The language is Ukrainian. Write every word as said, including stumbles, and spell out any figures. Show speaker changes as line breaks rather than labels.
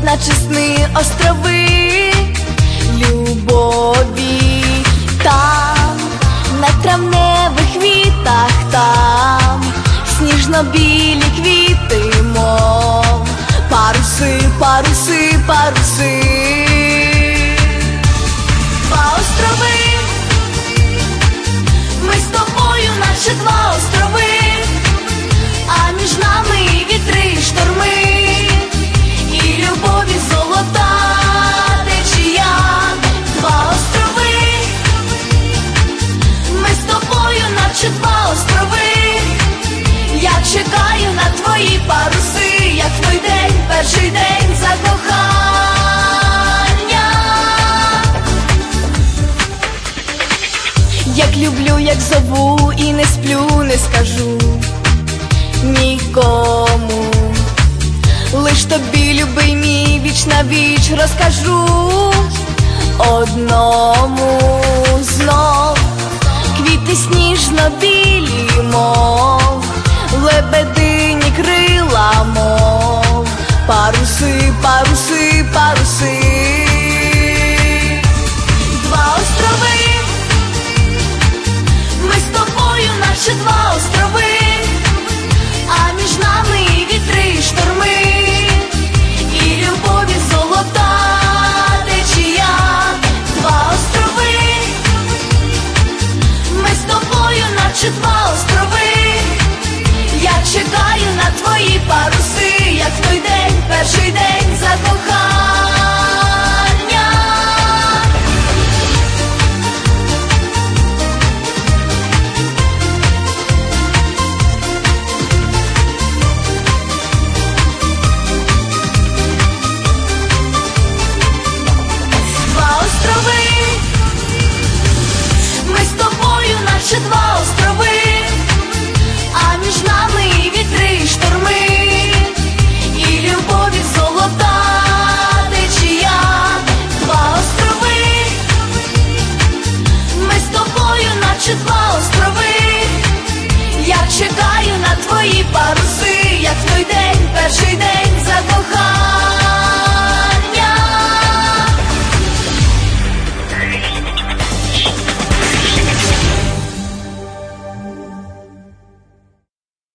наче сни острови любові. Там, на травневих квітах, там сніжно-білі квіти, мов паруси, паруси, паруси. Два острови, ми з тобою, наче два острови, а між нами вітри й шторми, і любові золота течія. Два острови, ми з тобою, наче два острови, я чекаю на твої паруси, як той день, перший день закохання. Як люблю, як зову і не сплю, не скажу нікому, лиш тобі, любий мій, віч на віч розкажу одному знов. Квіти сніжно-білі, мов лебедині крила, мов паруси, паруси, паруси. Два острови, ми з тобою, наче два острови,